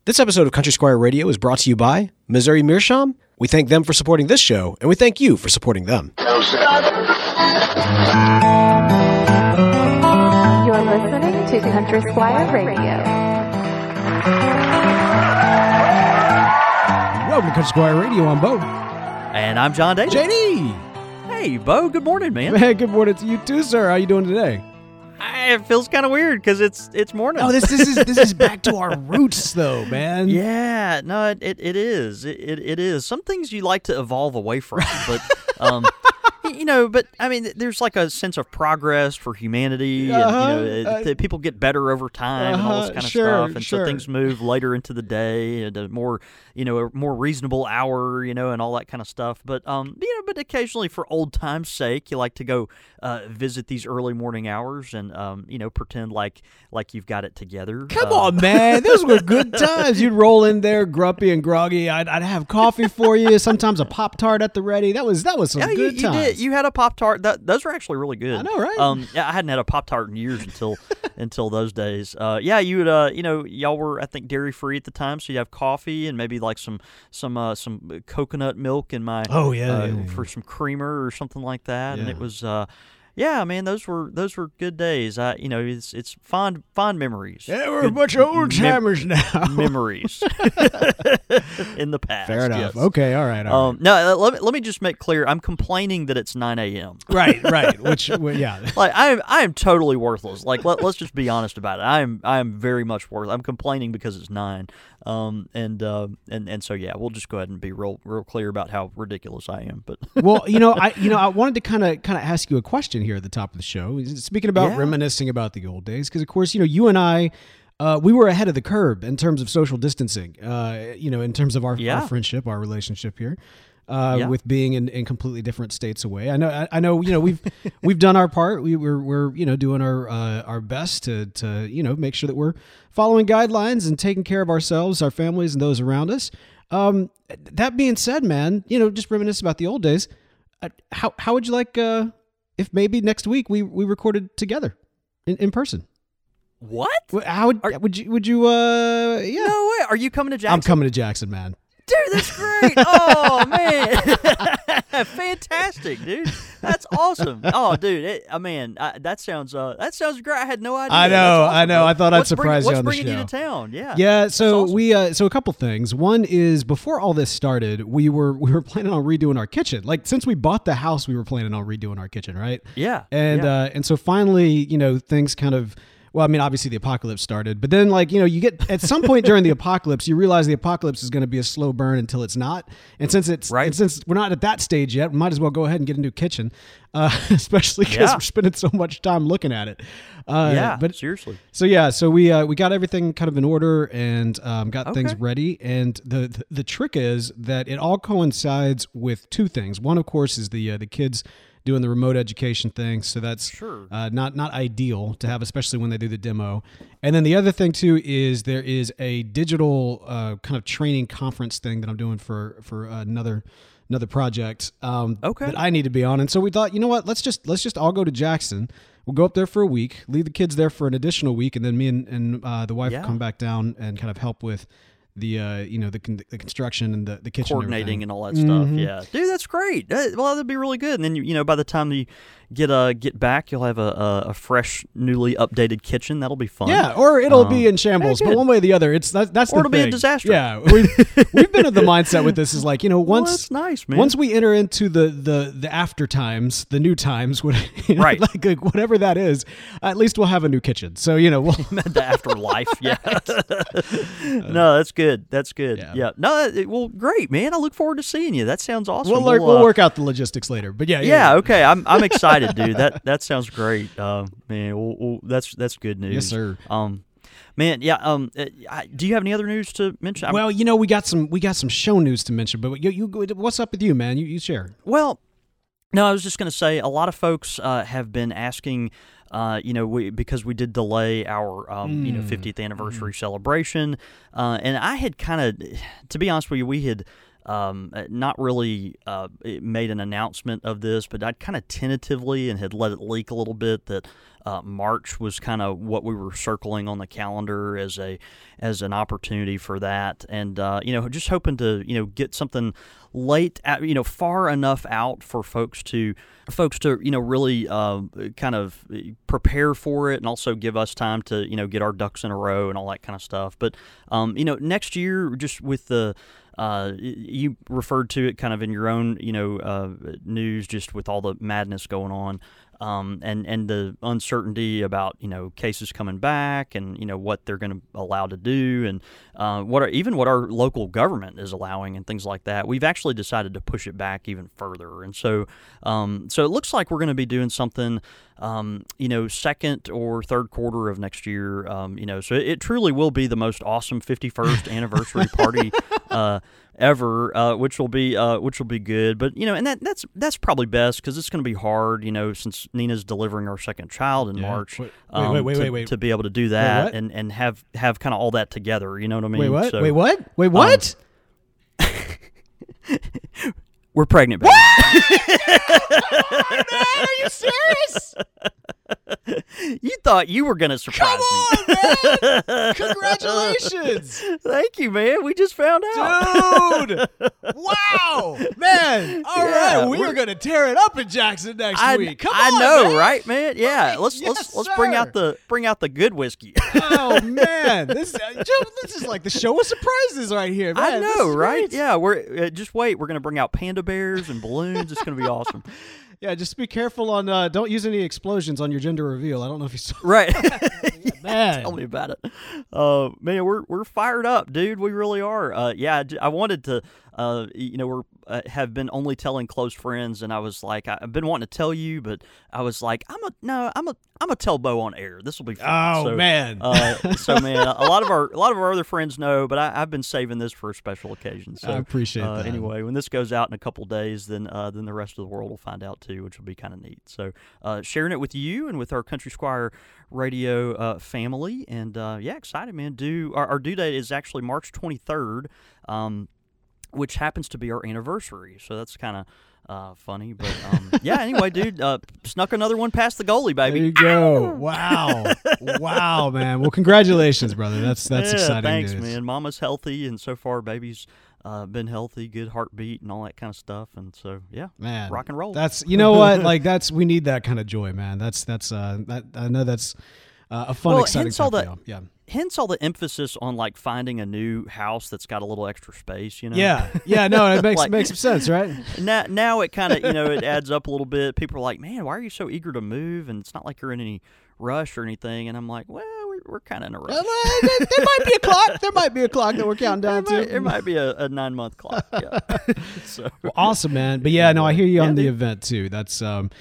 This episode of Country Squire Radio is brought to you by Missouri Meerschaum. We thank them for supporting this show, and we thank you for supporting them. You're listening to Country Squire Radio. Welcome to Country Squire Radio. I'm Bo. And I'm John Daly. JD. Hey, Bo. Good morning, man. Man, good morning to you too, sir. How you doing today? It feels kind of weird because it's morning. Oh, this is back to our roots, though, man. Yeah, no, it is. It is. Some things you like to evolve away from, but but I mean, there's like a sense of progress for humanity, and people get better over time and all this kind of stuff, and so things move later into the day at a more reasonable hour, and all that kind of stuff. But but occasionally, for old time's sake, you like to go visit these early morning hours and pretend like you've got it together. Come on, man, those were good times. You'd roll in there grumpy and groggy. I'd have coffee for you. Sometimes a Pop-Tart at the ready. That was some good times. Did. You had a Pop-Tart. Those were actually really good. I know, right? I hadn't had a Pop-Tart in years until those days. You would y'all were, I think, dairy free at the time, so you'd have coffee and maybe like some coconut milk in my for some creamer or something like that, and it was. Yeah, man, those were good days. It's fond memories. Yeah, we're a bunch of old timers now. Memories in the past. Fair enough. Yes. Okay, all right. No, let me just make clear. I'm complaining that it's 9 a.m. Right. Yeah. Like I am totally worthless. Like let's just be honest about it. I am very much worthless. I'm complaining because it's 9. And so yeah, we'll just go ahead and be real clear about how ridiculous I am. But well, I wanted to kind of ask you a question here at the top of the show. Speaking about reminiscing about the old days, because of course, you and I, we were ahead of the curve in terms of social distancing. In terms of our friendship, our relationship here. With being in completely different states away, I know. We've done our part. We're doing our best to make sure that we're following guidelines and taking care of ourselves, our families, and those around us. That being said, man, just reminisce about the old days. How would you like if maybe next week we recorded together in person? What? How would you? Yeah. No way. Are you coming to Jackson? I'm coming to Jackson, man. Dude, that's great. Oh, man. Fantastic, dude. That's awesome. Oh, dude. That sounds great. I had no idea. I know. I thought I'd surprise you on the show. What's bringing you to town? Yeah. Yeah, so awesome. So a couple things. One is before all this started, we were planning on redoing our kitchen. Like since we bought the house, we were planning on redoing our kitchen, right? Yeah. And so finally, things kind of. Well, I mean, obviously the apocalypse started, but then you get at some point during the apocalypse, you realize the apocalypse is going to be a slow burn until it's not. And since we're not at that stage yet, we might as well go ahead and get a new kitchen, especially because we're spending so much time looking at it. But seriously. So we got everything kind of in order and got things ready. And the trick is that it all coincides with two things. One, of course, is the kids doing the remote education thing, so that's not ideal to have, especially when they do the demo. And then the other thing too is there is a digital kind of training conference thing that I'm doing for another project that I need to be on. And so we thought, you know what, let's just all go to Jackson. We'll go up there for a week, leave the kids there for an additional week, and then me and the wife will come back down and kind of help with the construction and the kitchen, coordinating and all that stuff. Yeah, dude, that's great. Well, that'd be really good. And then by the time you get back, you'll have a fresh, newly updated kitchen. That'll be fun. Yeah, or it'll be in shambles. But one way or the other, that's the thing. Or it'll be a disaster. Yeah, we've been at the mindset with this is like once well, that's nice, man. Once we enter into the after times, the new times, right? like whatever that is, at least we'll have a new kitchen. So we'll the afterlife. Yeah. No, that's good. That's good. Yeah. No, well, great, man. I look forward to seeing you. That sounds awesome. We'll work out the logistics later. But yeah. Okay. I'm excited, dude. That sounds great. Man, that's good news. Yes, sir. Man, yeah. Do you have any other news to mention? Well, we got some show news to mention. But you what's up with you, man? You share. Well, no, I was just going to say a lot of folks have been asking. Because we did delay our 50th anniversary celebration, and I had kind of, to be honest with you, we had not really made an announcement of this, but I'd kind of tentatively and had let it leak a little bit that March was kind of what we were circling on the calendar as an opportunity for that, and just hoping to get something late, far enough out for folks to really kind of prepare for it, and also give us time to get our ducks in a row and all that kind of stuff. But next year, just with the you referred to it kind of in your own news, just with all the madness going on. And the uncertainty about cases coming back and what they're going to allow to do and what our local government is allowing and things like that. We've actually decided to push it back even further, and so it looks like we're going to be doing something second or third quarter of next year. So it truly will be the most awesome 51st anniversary party ever, which will be good. But and that's probably best because it's going to be hard, since Nina's delivering our second child in March. Wait. To be able to do that and have kind of all that together. You know what I mean? Wait, what? So, Wait, what? We're pregnant, baby. Man, are you serious? You thought you were going to surprise me. Come on, man. Congratulations. Thank you, man. We just found out. Dude. Wow. Man. All right. We are going to tear it up in Jackson next week. Come on, I know, man. right, man? Yeah. Let's bring out the good whiskey. Oh, man. This is like the show of surprises right here, man. I know, right? Yeah. We're just wait. We're going to bring out panda bears and balloons. It's going to be awesome. Yeah, just be careful on. Don't use any explosions on your gender reveal. I don't know if you saw. Right, man. Tell me about it. Man, we're fired up, dude. We really are. I wanted to. We're have been only telling close friends, and I was like, I've been wanting to tell you, but I was like, I'm a tell Bo on air. This will be fun. Oh, man. So man, a lot of our other friends know, but I've been saving this for a special occasion. So I appreciate that. Anyway, when this goes out in a couple days, then the rest of the world will find out too, which will be kind of neat. So sharing it with you and with our Country Squire Radio family, and excited, man. Our due date is actually March 23rd. Which happens to be our anniversary, so that's kind of funny. But anyway, dude, snuck another one past the goalie, baby. There you go. Wow, wow, man. Well, congratulations, brother. That's exciting. Thanks, news. man. Mama's healthy, and so far, baby's been healthy, good heartbeat, and all that kind of stuff. And so, man, rock and roll. That's what, like we need that kind of joy, man. That's I know that's a fun, exciting time. Hence all the emphasis on like finding a new house that's got a little extra space, Yeah, no, it makes some sense, right? Now it kind of it adds up a little bit. People are like, man, why are you so eager to move? And it's not like you're in any rush or anything. And I'm like, well, we're kind of in a rush. There might be a clock. There might be a clock that we're counting down to. There might be a 9-month clock. Yeah. Well, awesome, man. But I hear you on the event too. That's I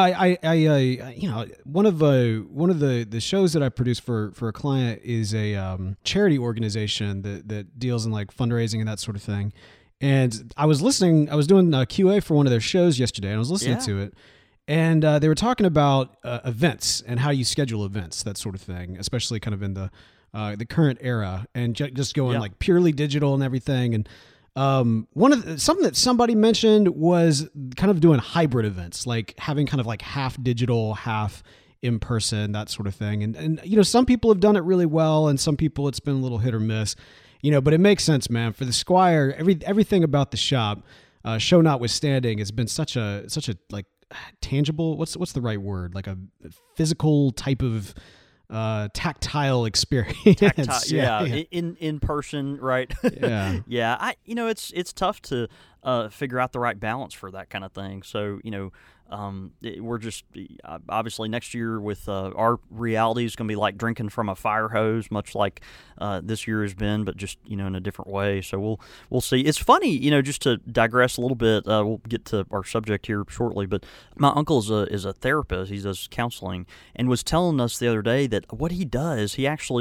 one of the shows that I produce for a client is a charity organization that deals in like fundraising and that sort of thing. And I was doing QA for one of their shows yesterday, and I was listening to it. And they were talking about events and how you schedule events, that sort of thing, especially kind of in the current era, and just going like purely digital and everything. And something that somebody mentioned was kind of doing hybrid events, like having kind of like half digital, half in person, that sort of thing. And some people have done it really well, and some people it's been a little hit or miss. But it makes sense, man. For the Squire, everything about the shop, show notwithstanding, has been such a like tangible, what's the right word, like a physical type of tactile experience. In person, right? It's tough to figure out the right balance for that kind of thing. So we're just obviously next year with our reality is going to be like drinking from a fire hose, much like this year has been, but just in a different way. So we'll see. It's funny, just to digress a little bit. We'll get to our subject here shortly, but my uncle is a therapist. He does counseling, and was telling us the other day that what he does, he actually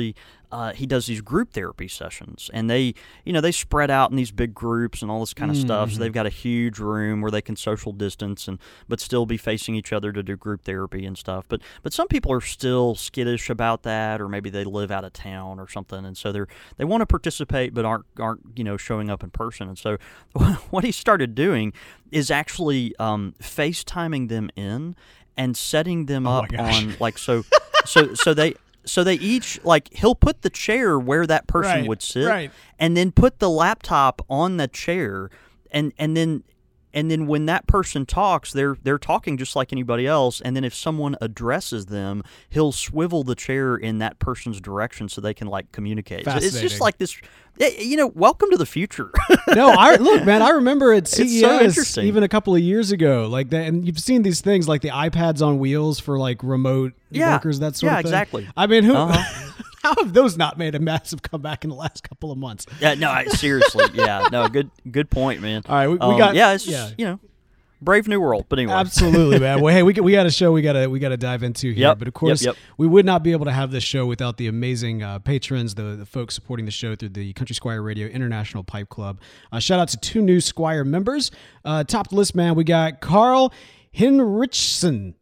he does these group therapy sessions, and they spread out in these big groups and all this kind of stuff. So they've got a huge room where they can social distance but still be facing each other to do group therapy and stuff. But some people are still skittish about that, or maybe they live out of town or something, and so they want to participate but aren't showing up in person. And so what he started doing is actually FaceTiming them in and setting them up on so they each, he'll put the chair where that person would sit, and then put the laptop on the chair, and then when that person talks, they're talking just like anybody else, and then if someone addresses them, he'll swivel the chair in that person's direction so they can communicate. So it's just like this, welcome to the future. No, look, man, I remember at CES so even a couple of years ago, like that, and you've seen these things like the iPads on wheels for remote workers, that sort of thing. Yeah, exactly. I mean, how have those not made a massive comeback in the last couple of months? Yeah, no, seriously, yeah, no, good point, man. All right, we got brave new world, but anyway. Absolutely, man. Well, hey, we got a show we got to dive into here, but of course, we would not be able to have this show without the amazing patrons, the folks supporting the show through the Country Squire Radio International Pipe Club. Shout out to 2 new Squire members. Top of the list, man, we got Carl Hinrichsen.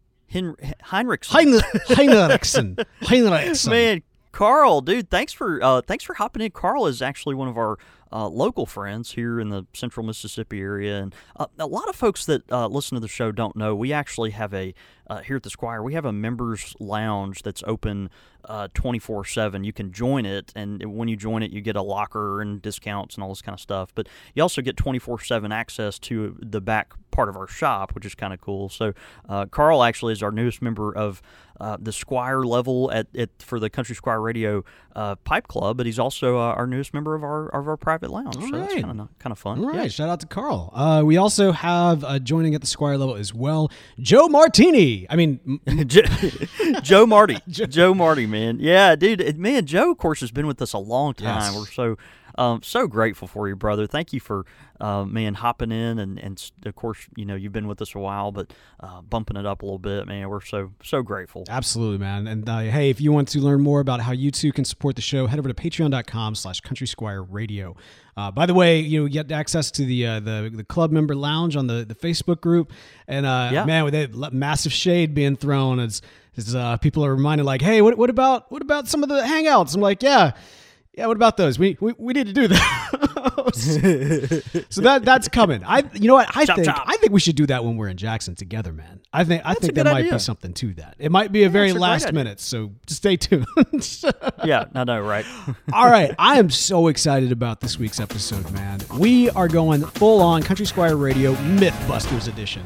Heinrichsen. Man, Carl, dude, thanks for hopping in. Carl is actually one of our local friends here in the central Mississippi area, and a lot of folks that listen to the show don't know we actually have here at the Squire, we have a members lounge that's open 24/7. You can join it, and when you join it, you get a locker and discounts and all this kind of stuff. But you also get 24/7 access to the back part of our shop, which is kind of cool. So Carl actually is our newest member of the Squire level for the Country Squire Radio Pipe Club, but he's also our newest member of our private lounge. All so right. that's kind of fun. All right, yeah. Shout out to Carl. We also have joining at the Squire level as well, Joe Martini. I mean, Joe Marty. Joe Marty, man. Yeah, dude. Man, Joe, of course, has been with us a long time. Yes. We're so grateful for you, brother. Thank you for, hopping in, and of course, you've been with us a while, but bumping it up a little bit, man. We're so grateful. Absolutely, man. And hey, if you want to learn more about how you too can support the show, head over to patreon.com/Country Squire Radio. By the way, you get access to the club member lounge on the Facebook group, and man, with that massive shade being thrown, as people are reminded, like, hey, what about some of the hangouts? I'm like, yeah. What about those? We need to do that. So that's coming. I think we should do that when we're in Jackson together, man. I think there might be something to that. It might be a very last minute, so just stay tuned. Yeah, no, right. All right, I am so excited about this week's episode, man. We are going full on Country Squire Radio Mythbusters edition.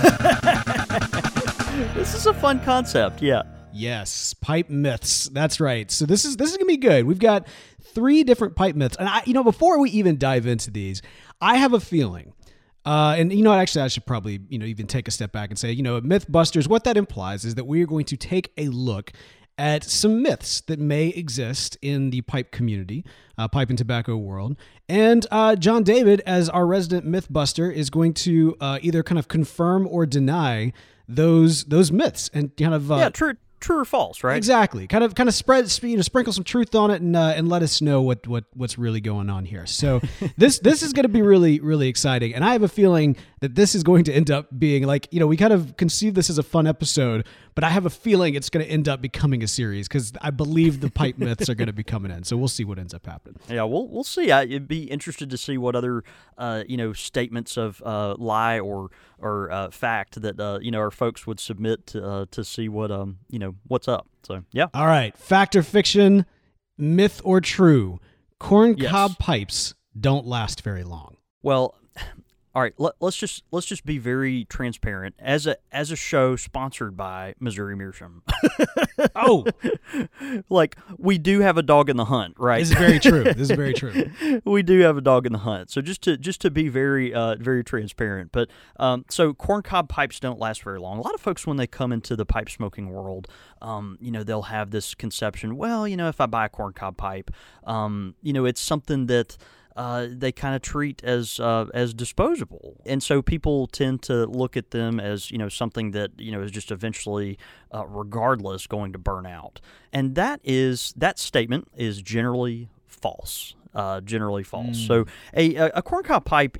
This is a fun concept, yeah. Yes, pipe myths. That's right. So this is gonna be good. We've got 3 different pipe myths, and before we even dive into these, I have a feeling, and actually, I should probably even take a step back and say, Mythbusters. What that implies is that we are going to take a look at some myths that may exist in the pipe community, pipe and tobacco world, and John David, as our resident Mythbuster, is going to either kind of confirm or deny those myths and kind of true or false, right? Exactly. Kind of sprinkle some truth on it and let us know what's really going on here. So this is going to be really, really exciting. And I have a feeling that this is going to end up being we kind of conceived this as a fun episode, but I have a feeling it's going to end up becoming a series because I believe the pipe myths are going to be coming in. So we'll see what ends up happening. Yeah, we'll see. I'd be interested to see what other statements of lie or fact that our folks would submit to see what what's up. So yeah. All right, fact or fiction, myth or true? Corncob pipes don't last very long. Well, all right. Let's just be very transparent. As a show sponsored by Missouri Meerschaum. Oh, we do have a dog in the hunt, right? This is very true. We do have a dog in the hunt. So just to be very very transparent. But so corncob pipes don't last very long. A lot of folks, when they come into the pipe smoking world, they'll have this conception. Well, if I buy a corncob pipe, it's something that they kind of treat as disposable, and so people tend to look at them as something that is just eventually, regardless, going to burn out, and that statement is generally false. So a corncob pipe,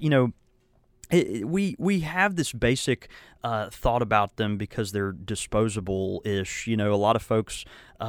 we have this basic thought about them because they're disposable-ish. A lot of folks,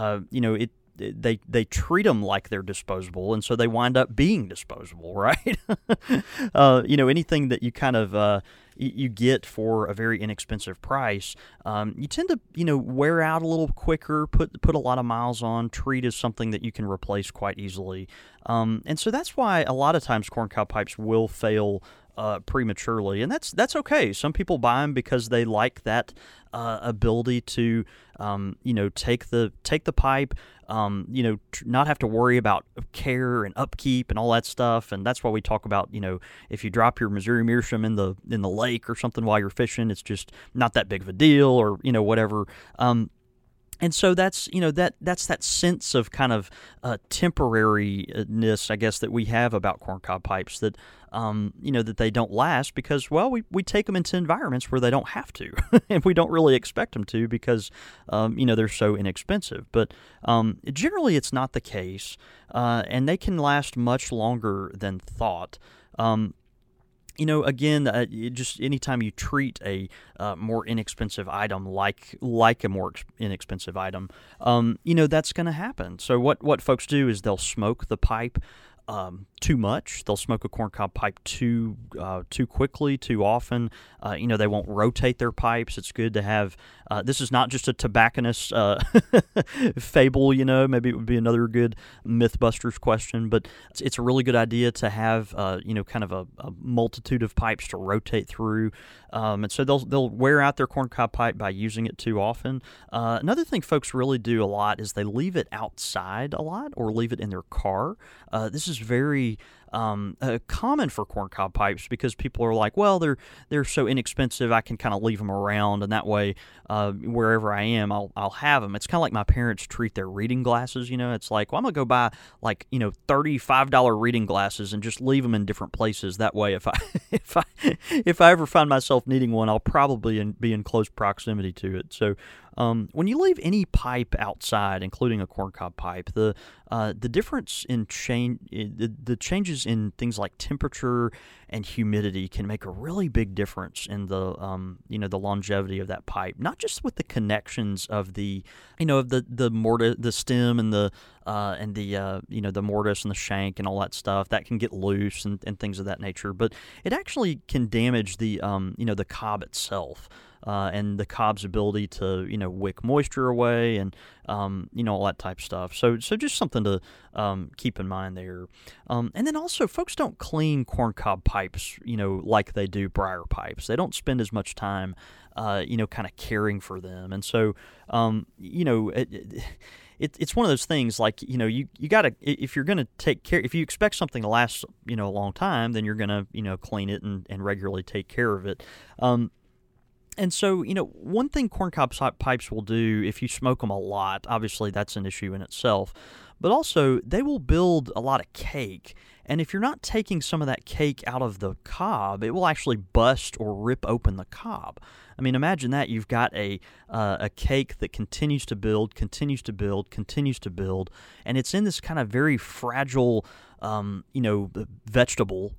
they treat them like they're disposable, and so they wind up being disposable, right? Anything that you kind of you get for a very inexpensive price, you tend to wear out a little quicker, put a lot of miles on, treat as something that you can replace quite easily, and so that's why a lot of times corncob pipes will fail prematurely, and that's okay. Some people buy them because they like that ability to take the pipe, not have to worry about care and upkeep and all that stuff. And that's why we talk about if you drop your Missouri Meerschaum in the lake or something while you're fishing, it's just not that big of a deal, or whatever. And so that's that's that sense of kind of temporariness, I guess, that we have about corncob pipes, that that they don't last because, well, we take them into environments where they don't have to, and we don't really expect them to because they're so inexpensive. But generally, it's not the case, and they can last much longer than thought. Again, just anytime you treat a more inexpensive item like a more inexpensive item, that's going to happen. So what folks do is they'll smoke the pipe too much. They'll smoke a corncob pipe too quickly, too often. They won't rotate their pipes. It's good to have. This is not just a tobacconist fable. Maybe it would be another good MythBusters question, but it's a really good idea to have kind of a multitude of pipes to rotate through. And so they'll wear out their corncob pipe by using it too often. Another thing folks really do a lot is they leave it outside a lot, or leave it in their car. This is very common for corncob pipes because people are like, well, they're so inexpensive, I can kind of leave them around, and that way wherever I am, I'll have them. It's kind of like my parents treat their reading glasses. It's like, well, I'm gonna go buy like $35 reading glasses and just leave them in different places. That way, if I ever find myself needing one, I'll probably be in close proximity to it. So when you leave any pipe outside, including a corncob pipe, the difference in the changes in things like temperature and humidity can make a really big difference in the the longevity of that pipe. Not just with the connections of the mortise, the stem, and the the mortise and the shank and all that stuff that can get loose and things of that nature, but it actually can damage the the cob itself. And the cob's ability to wick moisture away, and all that type of stuff. So just something to keep in mind there. And then also, folks don't clean corncob pipes like they do briar pipes. They don't spend as much time kind of caring for them, and so it's one of those things like you gotta, if you're gonna take care, if you expect something to last a long time, then you're gonna clean it and regularly take care of it. And so, one thing corncob pipes will do if you smoke them a lot, obviously that's an issue in itself, but also they will build a lot of cake. And if you're not taking some of that cake out of the cob, it will actually bust or rip open the cob. I mean, imagine that. You've got a cake that continues to build, and it's in this kind of very fragile vegetable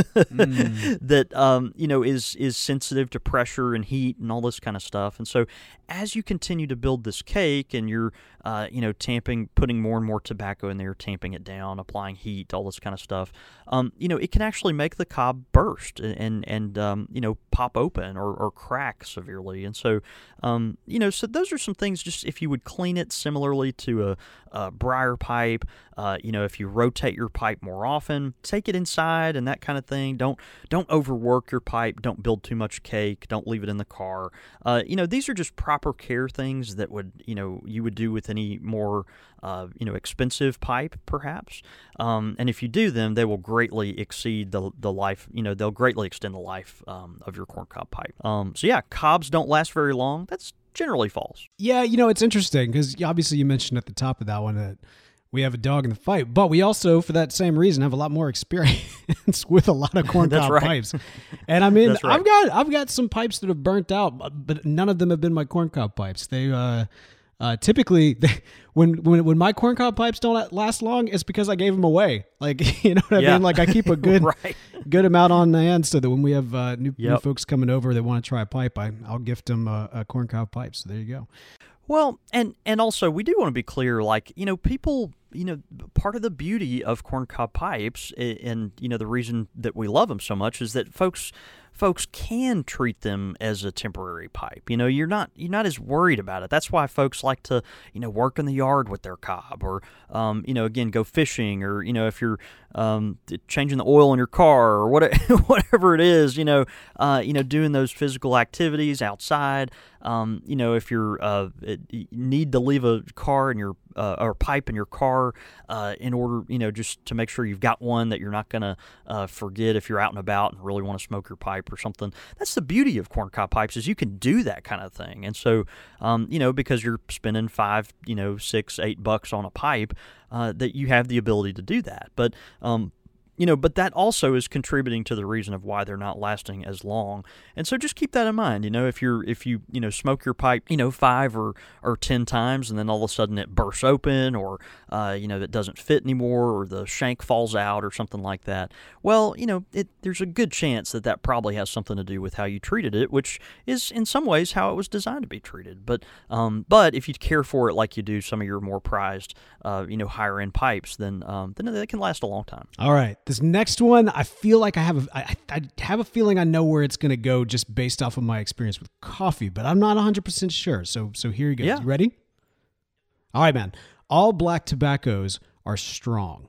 that is sensitive to pressure and heat and all this kind of stuff. And so as you continue to build this cake, and you're putting more and more tobacco in there, tamping it down, applying heat, all this kind of stuff, it can actually make the cob burst and pop open or crack severely. And so so those are some things. Just if you would clean it similarly to a briar pipe, if you rotate your pipe more often, take it inside and that kind of thing. Don't overwork your pipe. Don't build too much cake. Don't leave it in the car. These are just proper care things that would you would do with any more expensive pipe, perhaps. And if you do them, they will greatly exceed the life. They'll greatly extend the life of your corncob pipe. So yeah, cobs don't last very long. That's generally false. Yeah, it's interesting because obviously you mentioned at the top of that one that we have a dog in the fight. But we also, for that same reason, have a lot more experience with a lot of corncob pipes. And I mean, That's right. I've got some pipes that have burnt out, but none of them have been my corncob pipes. They typically, when my corncob pipes don't last long, it's because I gave them away. Like, you know what I mean? Like, I keep a good good amount on hand so that when we have new folks coming over that want to try a pipe, I'll gift them a corncob pipe. So there you go. Well, and also we do want to be clear, like, people, part of the beauty of corncob pipes and, the reason that we love them so much is that folks can treat them as a temporary pipe. You're not as worried about it. That's why folks like to, work in the yard with their cob or, again, go fishing or, if you're changing the oil in your car or whatever it is, doing those physical activities outside. If you're need to leave a car in your or pipe in your car in order, just to make sure you've got one that you're not going to forget if you're out and about and really want to smoke your pipe or something. That's the beauty of corncob pipes is you can do that kind of thing. And so, because you're spending $5, $6, $8 on a pipe, that you have the ability to do that. But but that also is contributing to the reason of why they're not lasting as long. And so just keep that in mind. If you smoke your pipe, 5 or 10 times, and then all of a sudden it bursts open, or it doesn't fit anymore, or the shank falls out, or something like that. Well, there's a good chance that probably has something to do with how you treated it, which is in some ways how it was designed to be treated. But if you care for it like you do some of your more prized, higher end pipes, then they can last a long time. All right. This next one, I feel like I have a feeling I know where it's going to go just based off of my experience with coffee, but I'm not 100% sure. So here you go. Yeah. You ready? All right, man. All black tobaccos are strong.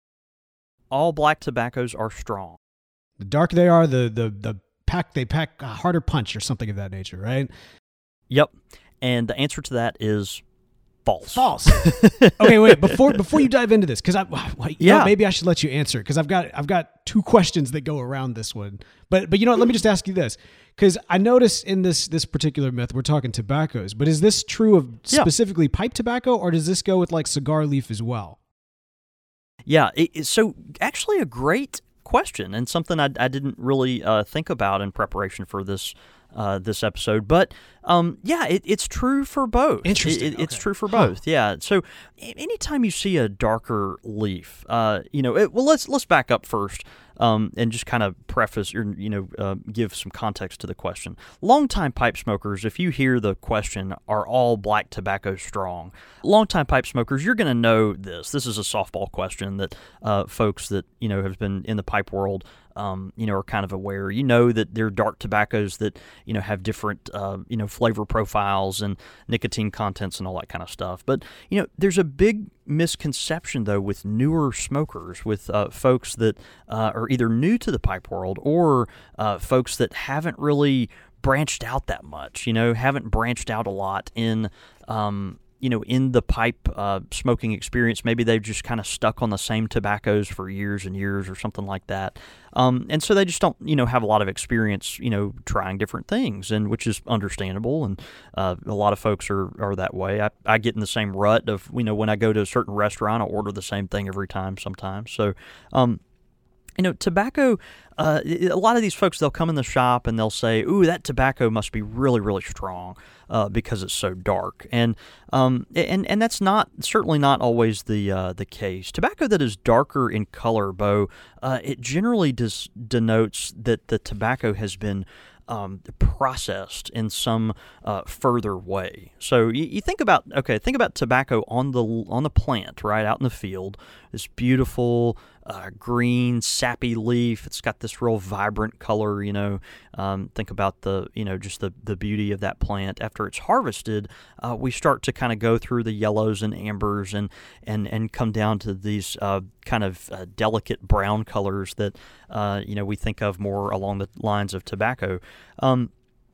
All black tobaccos are strong. The darker they are, the they pack a harder punch or something of that nature, right? Yep. And the answer to that is false. Okay, wait. Before you dive into this, because maybe I should let you answer it because I've got 2 questions that go around this one. But you know what? Let me just ask you this, because I notice in this particular myth we're talking tobaccos, but is this true of specifically pipe tobacco, or does this go with like cigar leaf as well? Yeah. So actually, a great question and something I didn't really think about in preparation for this episode, but it's true for both. Interesting. It's true for both. Yeah. So anytime you see a darker leaf, let's back up first and just kind of preface or give some context to the question. Longtime pipe smokers, if you hear the question, are all black tobacco strong? Longtime pipe smokers, you're going to know this. This is a softball question that folks that have been in the pipe world are kind of aware. That there are dark tobaccos that have different flavor profiles and nicotine contents and all that kind of stuff. But there's a big misconception though with newer smokers, with folks that are either new to the pipe world or folks that haven't really branched out that much. Haven't branched out a lot in in the pipe smoking experience. Maybe they've just kind of stuck on the same tobaccos for years and years or something like that. And so they just don't, have a lot of experience, trying different things, and which is understandable. And a lot of folks are that way. I get in the same rut of, when I go to a certain restaurant, I'll order the same thing every time sometimes. So, tobacco, a lot of these folks, they'll come in the shop and they'll say, ooh, that tobacco must be really, really strong because it's so dark. And that's certainly not always the case. Tobacco that is darker in color, Bo, it generally denotes that the tobacco has been processed in some further way. So you think about tobacco on the plant, right out in the field. This beautiful green sappy leaf. It's got this real vibrant color. Think about the just the beauty of that plant. After it's harvested, we start to kind of go through the yellows and ambers and come down to these kind of delicate brown colors that we think of more along the lines of tobacco.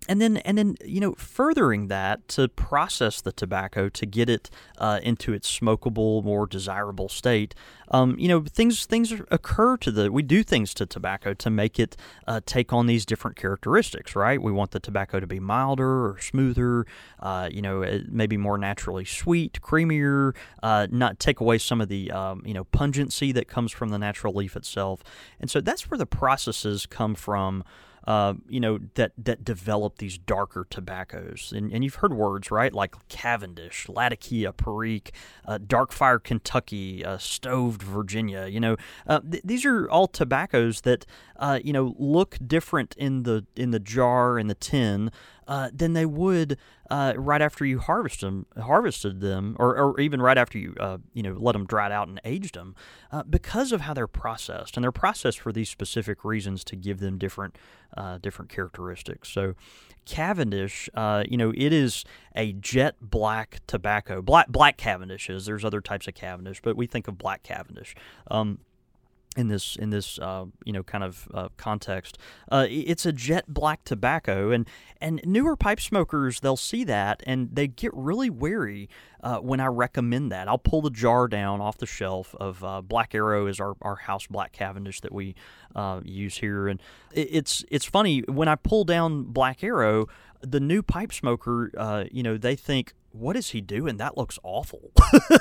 And then furthering that, to process the tobacco to get it into its smokable, more desirable state. Things occur we do things to tobacco to make it take on these different characteristics, right? We want the tobacco to be milder or smoother, maybe more naturally sweet, creamier, not take away some of the pungency that comes from the natural leaf itself. And so that's where the processes come from. That develop these darker tobaccos. And you've heard words, right, like Cavendish, Latakia, Perique, Dark Fire Kentucky, Stoved Virginia. These are all tobaccos that, look different in the jar and the tin than they would right after you harvested them, or even right after you let them dry out and aged them, because of how they're processed. And they're processed for these specific reasons to give them different characteristics. So Cavendish, it is a jet black tobacco. Black Cavendishes. There's other types of Cavendish, but we think of black Cavendish. In this kind of context, it's a jet black tobacco, and newer pipe smokers, they'll see that and they get really wary when I recommend that. I'll pull the jar down off the shelf of Black Arrow is our house black Cavendish that we use here, and it's funny when I pull down Black Arrow, the new pipe smoker, they think, what is he doing? That looks awful.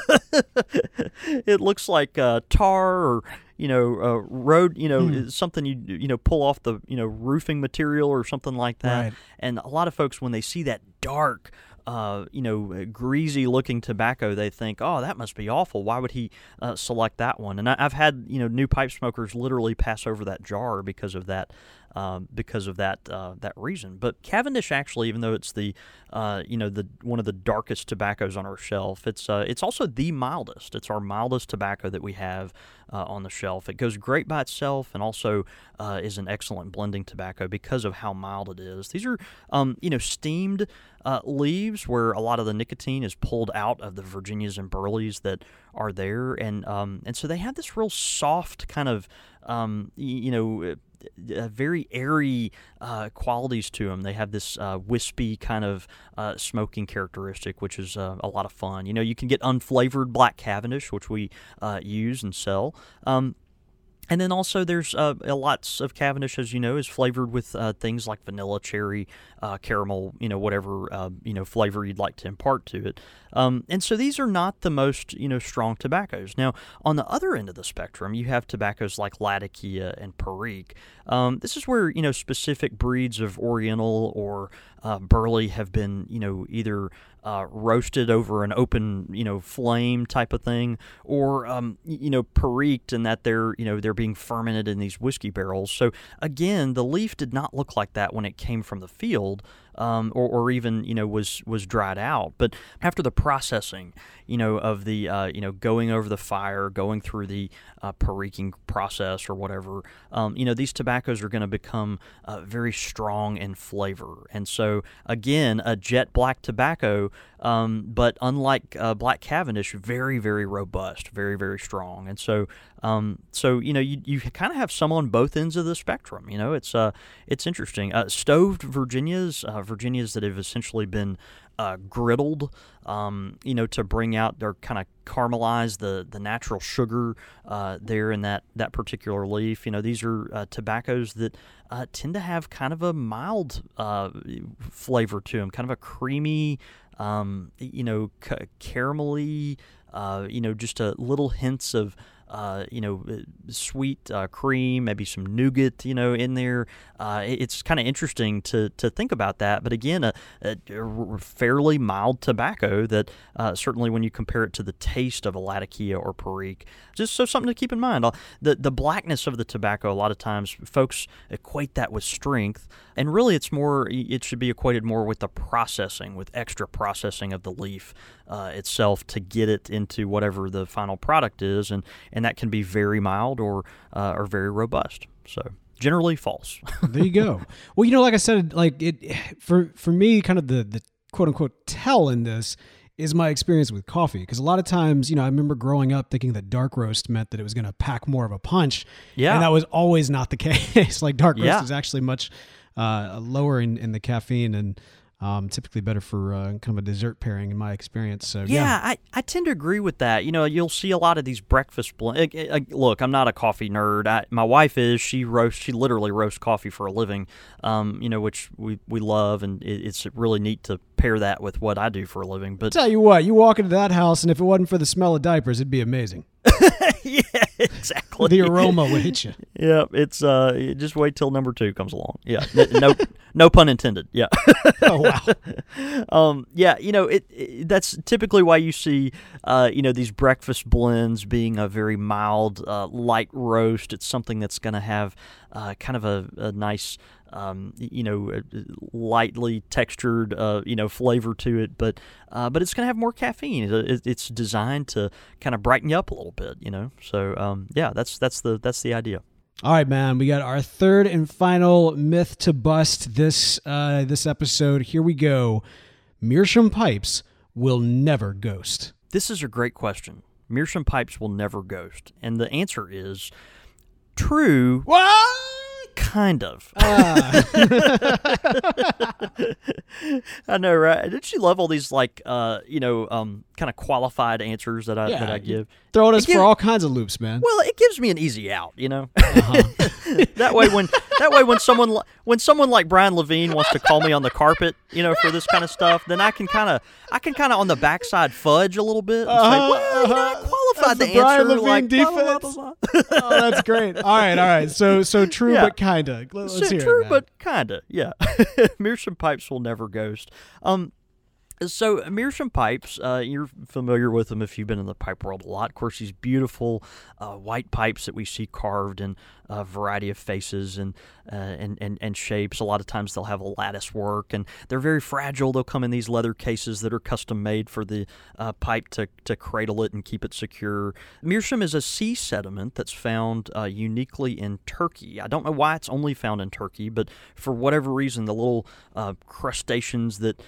It looks like tar or road, something you pull off the roofing material or something like that. Right. And a lot of folks, when they see that dark, greasy looking tobacco, they think, oh, that must be awful. Why would he select that one? And I've had new pipe smokers literally pass over that jar because of that. That reason. But Cavendish, actually, even though it's the one of the darkest tobaccos on our shelf, it's also the mildest. It's our mildest tobacco that we have on the shelf. It goes great by itself, and also is an excellent blending tobacco because of how mild it is. These are steamed leaves where a lot of the nicotine is pulled out of the Virginias and Burleys that are there, and so they have this real soft kind of very airy qualities to them. They have this wispy kind of smoking characteristic, which is a lot of fun. You can get unflavored black Cavendish, which we use and sell. And then also there's lots of Cavendish, as you know, is flavored with things like vanilla, cherry, caramel, whatever, flavor you'd like to impart to it. And so these are not the most, strong tobaccos. Now, on the other end of the spectrum, you have tobaccos like Latakia and Perique. This is where, specific breeds of Oriental or Burley have been, either roasted over an open, flame type of thing, or, Periqued in that they're being fermented in these whiskey barrels. So again, the leaf did not look like that when it came from the field. Or even was dried out, but after the processing, of the going over the fire, going through the periquing process or whatever, these tobaccos are going to become very strong in flavor. And so again, a jet black tobacco, but unlike black Cavendish, very, very robust, very, very strong. And so you kind of have some on both ends of the spectrum. It's interesting. Stoved Virginias that have essentially been griddled, to bring out or kind of caramelize the natural sugar there in that particular leaf. These are tobaccos that tend to have kind of a mild flavor to them, kind of a creamy, caramelly, just a little hints of sweet cream, maybe some nougat, in there. It's kind of interesting to think about that. But again, a fairly mild tobacco that certainly when you compare it to the taste of a Latakia or Perique, just so something to keep in mind. The blackness of the tobacco, a lot of times folks equate that with strength, and really it should be equated more with the processing, with extra processing of the leaf itself to get it into whatever the final product is, and that can be very mild or very robust. So generally false. There you go. Well, like I said, like for me, kind of the quote unquote tell in this is my experience with coffee. Because a lot of times, I remember growing up thinking that dark roast meant that it was going to pack more of a punch. Yeah. And that was always not the case. Like dark roast is actually much lower in the caffeine and typically better for kind of a dessert pairing in my experience. So I tend to agree with that. You'll see a lot of these breakfast blends. Look, I'm not a coffee nerd. My wife is. She literally roasts coffee for a living. Which we love, and it's really neat to pair that with what I do for a living. But tell you what, you walk into that house, and if it wasn't for the smell of diapers, it'd be amazing. Yeah, exactly. The aroma will hit you. Yeah, it's just wait till number 2 comes along. Yeah, no pun intended. Yeah. Oh wow. That's typically why you see these breakfast blends being a very mild, light roast. It's something that's going to have kind of a nice, lightly textured, flavor to it, but it's going to have more caffeine. It's designed to kind of brighten you up a little bit, So that's the idea. All right, man. We got our third and final myth to bust this episode. Here we go. Meerschaum pipes will never ghost. This is a great question. Meerschaum pipes will never ghost, and the answer is true. What? Kind of. I know, right? Didn't you love all these kind of qualified answers that I give? Throwing us for all kinds of loops, man. Well, it gives me an easy out, Uh-huh. That way, when someone like Brian Levine wants to call me on the carpet, for this kind of stuff, then I can kind of on the backside fudge a little bit and say, I qualified the Brian answer. Levine defense. Blah, blah, blah, blah. Oh, that's great. All right. So true, but kinda. Let's hear true, it, man. but kinda. Yeah. Meerschaum pipes will never ghost. So Meerschaum pipes, you're familiar with them if you've been in the pipe world a lot. Of course, these beautiful white pipes that we see carved in a variety of faces and shapes. A lot of times they'll have a lattice work, and they're very fragile. They'll come in these leather cases that are custom made for the pipe to cradle it and keep it secure. Meerschaum is a sea sediment that's found uniquely in Turkey. I don't know why it's only found in Turkey, but for whatever reason, the little crustaceans that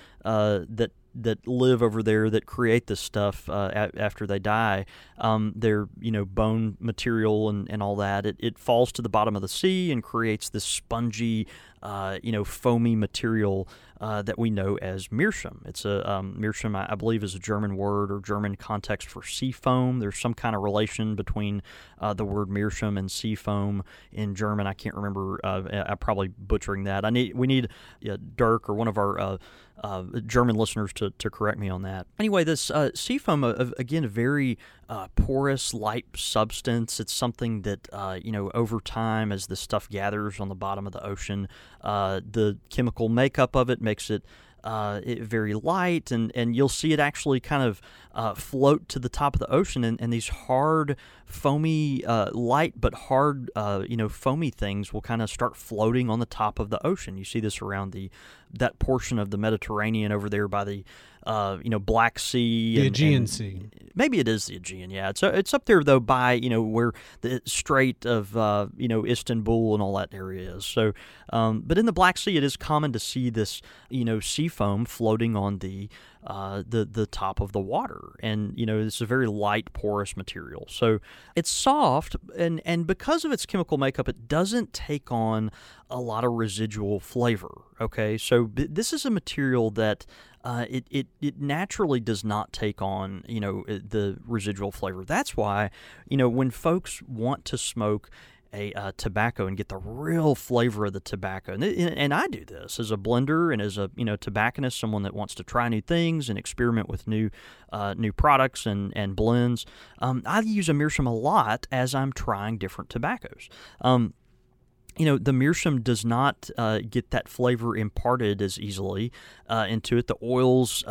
live over there that create this stuff after they die, their bone material and all that, it falls to the bottom of the sea and creates this spongy, foamy material that we know as meerschaum. It's a meerschaum, I believe, is a German word or German context for sea foam. There's some kind of relation between the word meerschaum and sea foam in German. I can't remember. I'm probably butchering that. We need Dirk or one of our German listeners to correct me on that. Anyway, this sea foam, again, a very porous, light substance. It's something that, over time, as this stuff gathers on the bottom of the ocean, the chemical makeup of it makes it very light, and you'll see it actually kind of float to the top of the ocean, and these hard, foamy, light but hard, foamy things will kind of start floating on the top of the ocean. You see this around that portion of the Mediterranean over there by the Black Sea, the Aegean Sea. Maybe it is the Aegean. Yeah, it's up there though by where the Strait of Istanbul and all that area is. So, but in the Black Sea, it is common to see this sea foam floating on the top of the water, and it's a very light, porous material. So it's soft, and because of its chemical makeup, it doesn't take on a lot of residual flavor. Okay, so this is a material that it naturally does not take on the residual flavor. That's why when folks want to smoke a tobacco and get the real flavor of the tobacco, and I do this as a blender and as a tobacconist, someone that wants to try new things and experiment with new products and blends. I use a meerschaum a lot as I'm trying different tobaccos. The meerschaum does not get that flavor imparted as easily into it. The oils,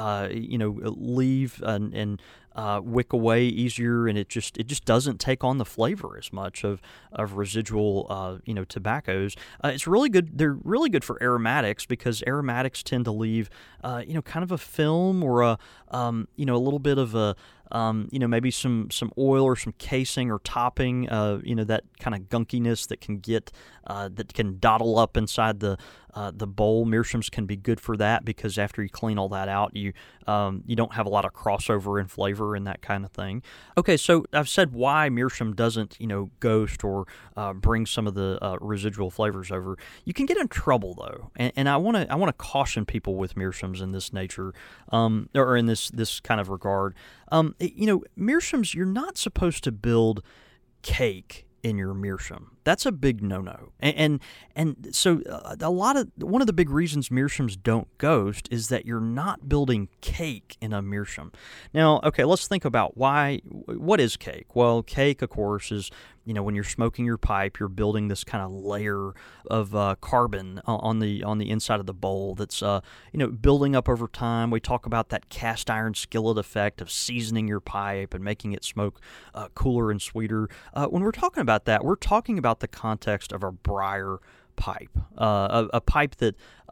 leave and wick away easier, and it just doesn't take on the flavor as much of residual tobaccos. It's really good. They're really good for aromatics because aromatics tend to leave kind of a film or a little bit of a maybe some oil or some casing or topping, that kind of gunkiness that can get that can dottle up inside the the bowl. Meerschaums can be good for that because after you clean all that out, you don't have a lot of crossover in flavor and that kind of thing. Okay, so I've said why meerschaum doesn't ghost or bring some of the residual flavors over. You can get in trouble though, and I want to caution people with meerschaums in this nature, or in this kind of regard. Meerschaums, you're not supposed to build cake in your meerschaum. That's a big no-no. And so one of the big reasons meerschaums don't ghost is that you're not building cake in a meerschaum. Now, okay, let's think about what is cake? Well, cake, of course, is when you're smoking your pipe, you're building this kind of layer of carbon on the inside of the bowl that's building up over time. We talk about that cast iron skillet effect of seasoning your pipe and making it smoke cooler and sweeter. When we're talking about that, we're talking about the context of a briar pipe, a pipe that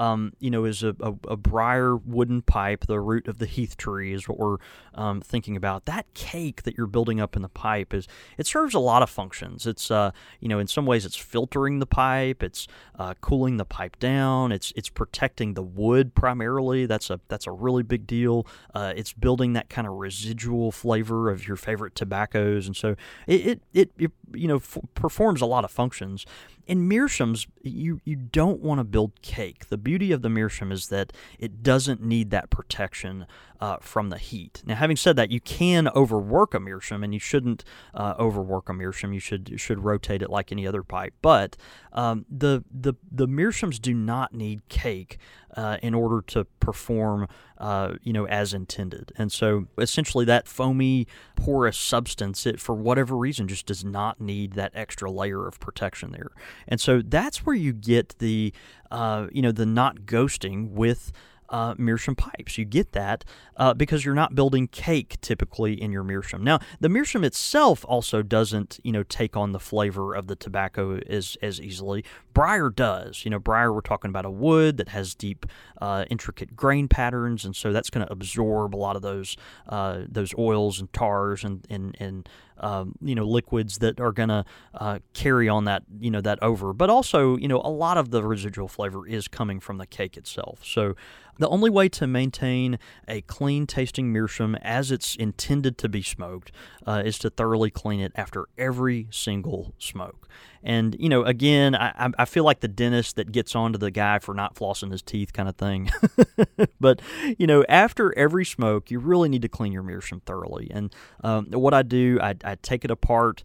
is a briar wooden pipe. The root of the heath tree is what we're thinking about. That cake that you're building up in the pipe it serves a lot of functions. It's in some ways it's filtering the pipe, it's cooling the pipe down, it's protecting the wood primarily. That's a really big deal. It's building that kind of residual flavor of your favorite tobaccos, and so it performs a lot of functions. In meerschaums, you don't want to build cake. The beauty of the meerschaum is that it doesn't need that protection from the heat. Now, having said that, you can overwork a meerschaum, and you shouldn't overwork a meerschaum. You should rotate it like any other pipe. But the meerschaums do not need cake in order to perform as intended. And so essentially that foamy, porous substance, it for whatever reason just does not need that extra layer of protection there. And so that's where you get the not ghosting with meerschaum pipes. You get that because you're not building cake typically in your meerschaum. Now, the meerschaum itself also doesn't, take on the flavor of the tobacco as easily. Briar does. Briar, we're talking about a wood that has deep, intricate grain patterns, and so that's going to absorb a lot of those oils and tars and liquids that are going to carry on that that over. But also, a lot of the residual flavor is coming from the cake itself. So the only way to maintain a clean-tasting meerschaum as it's intended to be smoked is to thoroughly clean it after every single smoke. And, again, I feel like the dentist that gets on to the guy for not flossing his teeth kind of thing. But, after every smoke, you really need to clean your meerschaum thoroughly. And what I do, I take it apart,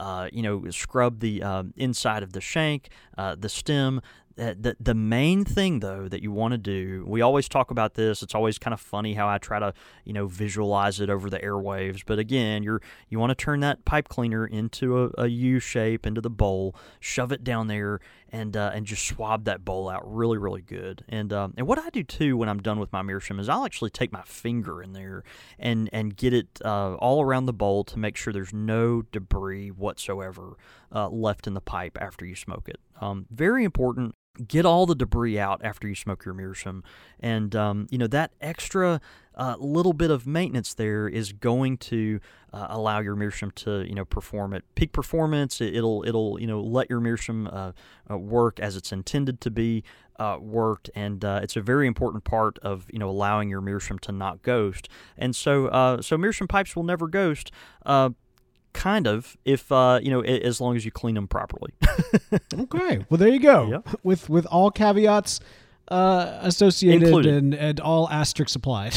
scrub the inside of the shank, the stem. The main thing, though, that you want to do, we always talk about this. It's always kind of funny how I try to, visualize it over the airwaves. But again, you want to turn that pipe cleaner into a U shape, into the bowl, shove it down there, and just swab that bowl out really, really good. And what I do too when I'm done with my meerschaum is I'll actually take my finger in there and get it all around the bowl to make sure there's no debris whatsoever left in the pipe after you smoke it. Very important. Get all the debris out after you smoke your meerschaum, and that extra little bit of maintenance there is going to allow your meerschaum to perform at peak performance. It'll let your meerschaum work as it's intended to be worked, and it's a very important part of allowing your meerschaum to not ghost. And so meerschaum pipes will never ghost. Kind of, if as long as you clean them properly. Okay, well there you go. Yep. With all caveats associated Included. and all asterisks applied.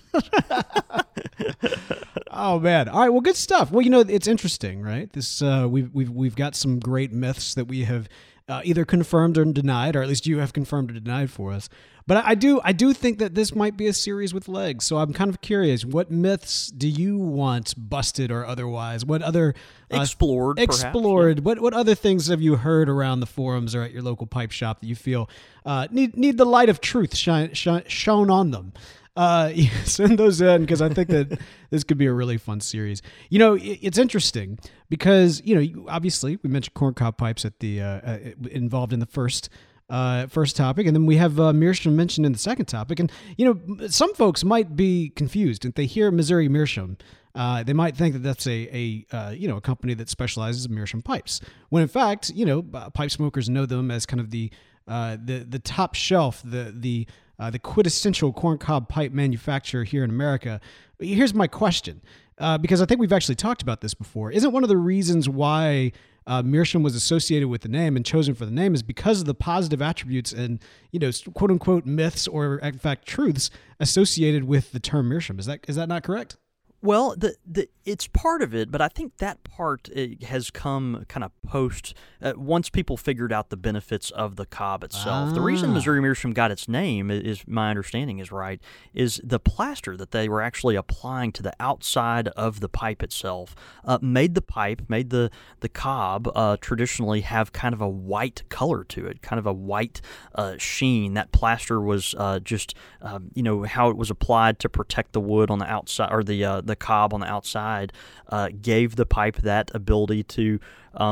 Oh man! All right, well, good stuff. Well, it's interesting, right? This we've got some great myths that we have either confirmed or denied, or at least you have confirmed or denied for us. But I do think that this might be a series with legs. So I'm kind of curious, what myths do you want busted or otherwise? What other explored? Perhaps, yeah. What other things have you heard around the forums or at your local pipe shop that you feel need the light of truth shone on them? Send those in, because I think that this could be a really fun series. It's interesting because obviously we mentioned corncob pipes at the involved in the first topic, and then we have meerschaum mentioned in the second topic. And some folks might be confused if they hear Missouri Meerschaum. They might think that that's a company that specializes in meerschaum pipes, when in fact pipe smokers know them as kind of the the top shelf, the quintessential corncob pipe manufacturer here in America. Here's my question, because I think we've actually talked about this before. Isn't one of the reasons why Meerschaum was associated with the name and chosen for the name is because of the positive attributes and, quote unquote myths or in fact truths associated with the term Meerschaum? Is that not correct? Well, it's part of it, but I think that part has come kind of post, once people figured out the benefits of the cob itself. The reason Missouri Meerschaum got its name, is my understanding is right, is the plaster that they were actually applying to the outside of the pipe itself made the cob traditionally have kind of a white color to it, kind of a white sheen. That plaster was just, how it was applied to protect the wood on the outside, or the cob on the outside, gave the pipe that ability to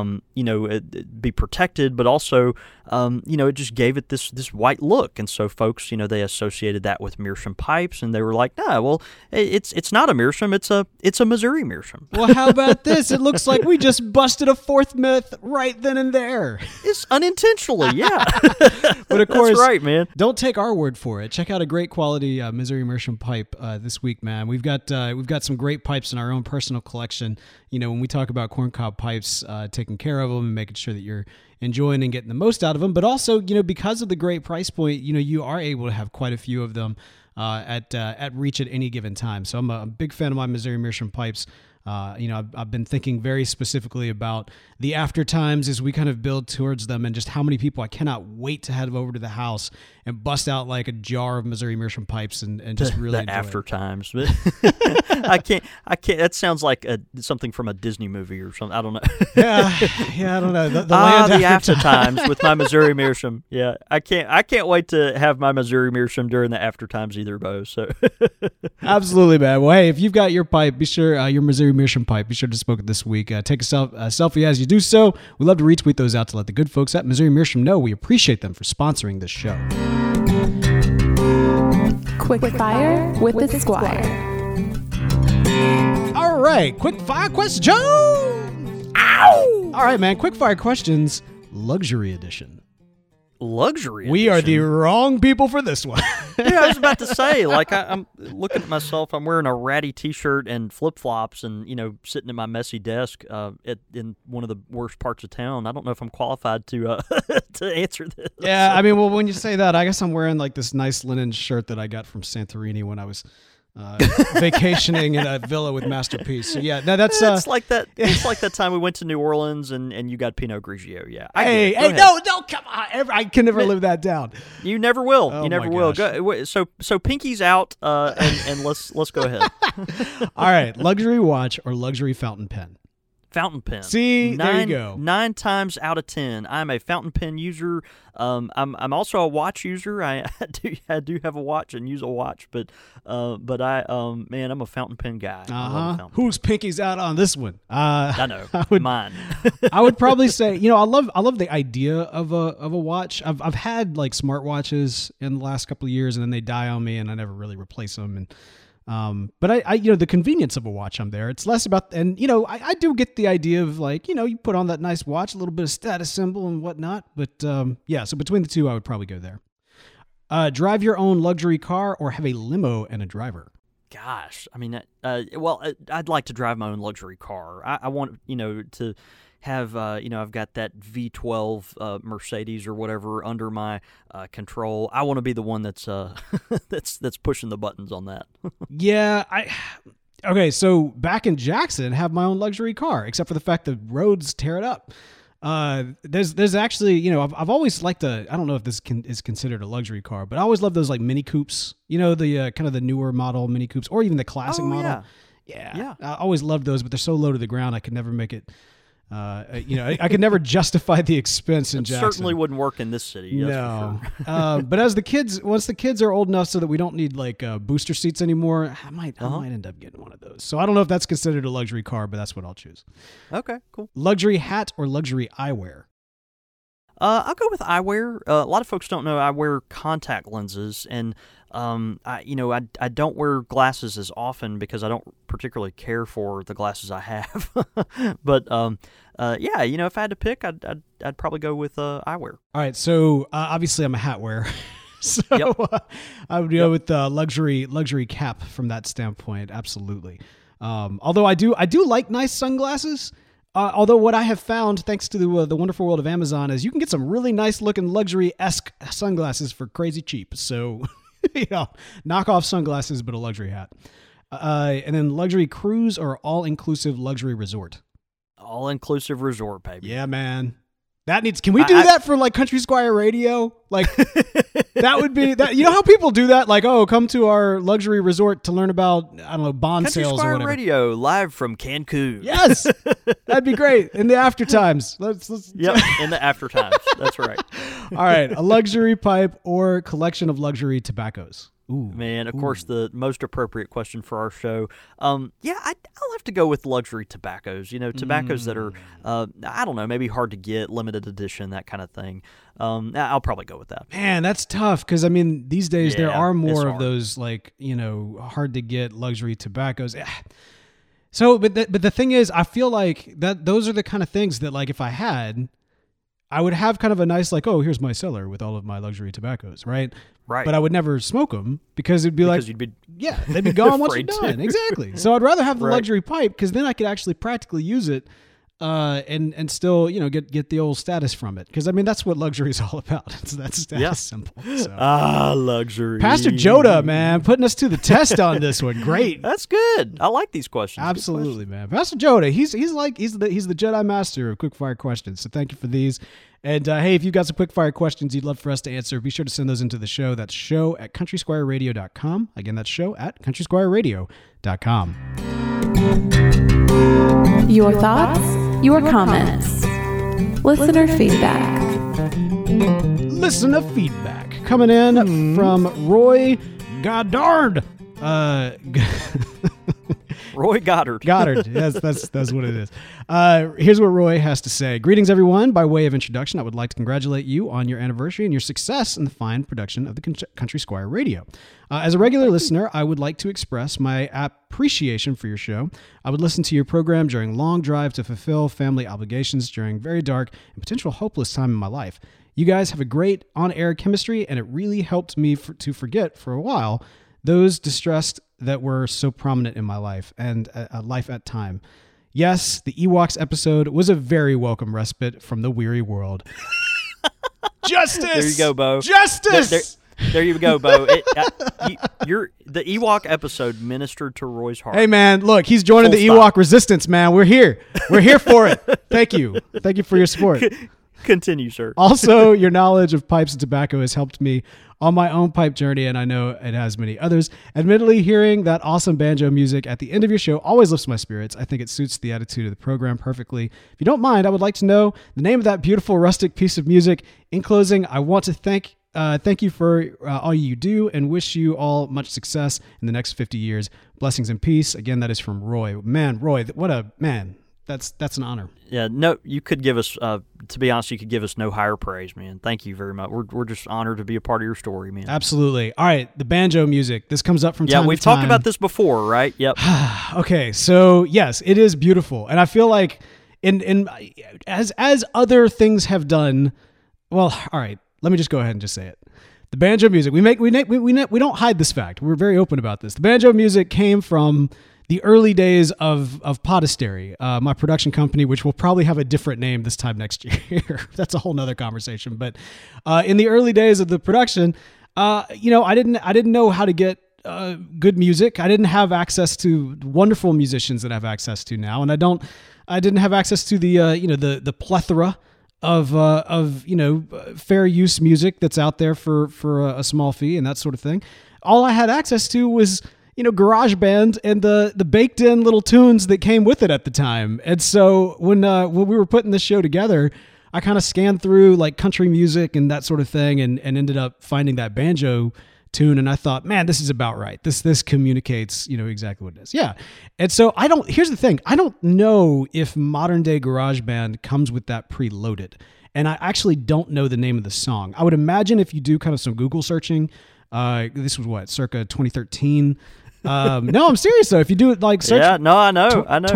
be protected, but also it just gave it this white look. And so folks, they associated that with Meerschaum pipes, and they were like, nah, well, it's not a Meerschaum, it's a Missouri Meerschaum. Well, how about this? It looks like we just busted a fourth myth right then and there. It's unintentionally, yeah. But of course, that's right, man. Don't take our word for it. Check out a great quality Missouri Meerschaum pipe this week, man. We've got some great pipes in our own personal collection. When we talk about corncob pipes, taking care of them and making sure that you're enjoying and getting the most out of them, but also, because of the great price point, you are able to have quite a few of them at reach at any given time. So I'm a big fan of my Missouri Meerschaum pipes. I've been thinking very specifically about the after times as we kind of build towards them, and just how many people I cannot wait to have over to the house and bust out like a jar of Missouri Meerschaum pipes and just really the after times. I can't. That sounds like something from a Disney movie or something. I don't know. yeah, I don't know. The land the after times with my Missouri Meerschaum. Yeah, I can't wait to have my Missouri Meerschaum during the after times either, Bo. So absolutely, man. Well, hey, if you've got your pipe, be sure your Missouri Meerschaum pipe. Be sure to smoke it this week. Take a selfie as you do so. We love to retweet those out to let the good folks at Missouri Meerschaum know we appreciate them for sponsoring this show. Quick Fire with the Squire. All right, quick fire question. Ow! All right, man. Quick fire questions, luxury edition. Luxury. We are the wrong people for this one. Yeah, I was about to say, like, I'm looking at myself. I'm wearing a ratty T-shirt and flip-flops, and sitting at my messy desk in one of the worst parts of town. I don't know if I'm qualified to to answer this. Yeah, I mean, well, when you say that, I guess I'm wearing like this nice linen shirt that I got from Santorini when I was vacationing in a villa with Masterpiece. So yeah, that's it's like that. It's like that time we went to New Orleans and you got Pinot Grigio. Yeah. Hey, no, come on! I can never live that down. You never will. Oh, you never will. Go, so pinky's out, and let's go ahead. All right, luxury watch or luxury fountain pen. Fountain pen. See, there you go. 9 times out of 10, I'm a fountain pen user. I'm also a watch user. I do have a watch and use a watch, but I'm a fountain pen guy. Whose pinky's out on this one? I know. Mine. I would probably say, I love the idea of a watch. I've had like smartwatches in the last couple of years, and then they die on me, and I never really replace them. And but I the convenience of a watch, I'm there. It's less about, and I do get the idea of like, you put on that nice watch, a little bit of status symbol and whatnot. But so between the two, I would probably go there. Drive your own luxury car or have a limo and a driver. Gosh, I mean, I'd like to drive my own luxury car. I want to have I've got that V12 Mercedes or whatever under my control. I want to be the one that's that's pushing the buttons on that. Yeah, okay. So back in Jackson, have my own luxury car, except for the fact that roads tear it up. There's actually I've always liked I don't know if this is considered a luxury car, but I always love those like Mini Coupes. The kind of the newer model Mini Coupes, or even the classic model. Yeah. I always loved those, but they're so low to the ground I could never make it. I could never justify the expense in Jackson. Certainly wouldn't work in this city. No, for sure. But once the kids are old enough so that we don't need like booster seats anymore, I might end up getting one of those. So I don't know if that's considered a luxury car, but that's what I'll choose. Okay, cool. Luxury hat or luxury eyewear? I'll go with eyewear. A lot of folks don't know I wear contact lenses, and I don't wear glasses as often because I don't particularly care for the glasses I have. But if I had to pick, I'd probably go with eyewear. All right, so obviously I'm a hat wearer. So I would go with the luxury cap from that standpoint. Absolutely. Although I do like nice sunglasses. Although what I have found, thanks to the wonderful world of Amazon, is you can get some really nice looking luxury-esque sunglasses for crazy cheap. So, knock off sunglasses, but a luxury hat. And then luxury cruise or all-inclusive luxury resort. All-inclusive resort, baby. Yeah, man. Can we do that for like Country Squire Radio? Like that would be that. You know how people do that? Like, oh, come to our luxury resort to learn about, I don't know, bond Country sales Squire or whatever. Radio live from Cancun. Yes, that'd be great in the after times. Let's Yep, in the after times. That's right. All right, a luxury pipe or collection of luxury tobaccos. Ooh, man, of course, the most appropriate question for our show. I'll have to go with luxury tobaccos. Tobaccos that are, I don't know, maybe hard to get, limited edition, that kind of thing. I'll probably go with that. Man, that's tough because these days there are more of hard. those hard to get luxury tobaccos. So, but the thing is, I feel like that those are the kind of things that if I had, I would have kind of a nice here's my cellar with all of my luxury tobaccos, right? Right. But I would never smoke them because it'd be they'd be gone once you're afraid done. to. Exactly. So I'd rather have the Right. luxury pipe because then I could actually practically use it, and still get the old status from it because that's what luxury is all about. That's simple. So. Luxury. Pastor Joda, man, putting us to the test on this one. Great. That's good. I like these questions. Good Absolutely, man. Pastor Joda, he's the Jedi master of quickfire questions. So thank you for these. And hey, if you've got some quickfire questions you'd love for us to answer, be sure to send those into the show. That's show@countrysquireradio.com. Again, that's show@countrysquireradio.com. Your thoughts, your comments, listener feedback. Listener feedback coming in from Roy Goddard. Roy Goddard. Goddard. Yes, that's what it is. Here's what Roy has to say. Greetings, everyone. By way of introduction, I would like to congratulate you on your anniversary and your success in the fine production of the Country Squire Radio. As a regular listener, I would like to express my appreciation for your show. I would listen to your program during long drive to fulfill family obligations during very dark and potential hopeless time in my life. You guys have a great on-air chemistry, and it really helped me to forget for a while those distressed that were so prominent in my life and life at time. Yes, the Ewoks episode was a very welcome respite from the weary world. Justice! There you go, Bo. Justice! There you go, Bo. The Ewok episode ministered to Roy's heart. Hey, man, look, he's joining Full the stop. Ewok resistance, man. We're here. We're here for it. Thank you. Thank you for your support. Continue, sir. Also, your knowledge of pipes and tobacco has helped me on my own pipe journey, and I know it has many others. Admittedly, hearing that awesome banjo music at the end of your show always lifts my spirits. I think it suits the attitude of the program perfectly. If you don't mind, I would like to know the name of that beautiful rustic piece of music. In closing, I want to thank you for all you do and wish you all much success in the next 50 years. Blessings and peace. Again, that is from Roy. Man, Roy, what a man. That's an honor. Yeah, no, you could give us, to be honest, you could give us no higher praise, man. Thank you very much. We're just honored to be a part of your story, man. Absolutely. All right, the banjo music. This comes up from time to time. Yeah, we've talked about this before, right? Yep. Okay, so yes, it is beautiful, and I feel like as other things have done. Well, all right. Let me just go ahead and just say it. The banjo music. We don't hide this fact. We're very open about this. The banjo music came from the early days of Podastery, my production company, which will probably have a different name this time next year. That's a whole nother conversation. But in the early days of the production, I didn't know how to get good music. I didn't have access to wonderful musicians that I have access to now, and I didn't have access to the plethora of fair use music that's out there for a small fee and that sort of thing. All I had access to was GarageBand and the baked in little tunes that came with it at the time. And so when we were putting this show together, I kind of scanned through like country music and that sort of thing and ended up finding that banjo tune. And I thought, man, this is about right. This communicates, exactly what it is. Yeah. And so here's the thing. I don't know if modern day GarageBand comes with that preloaded. and I actually don't know the name of the song. I would imagine if you do kind of some Google searching, this was what, circa 2013. No, I'm serious though. If you do it like search, I know.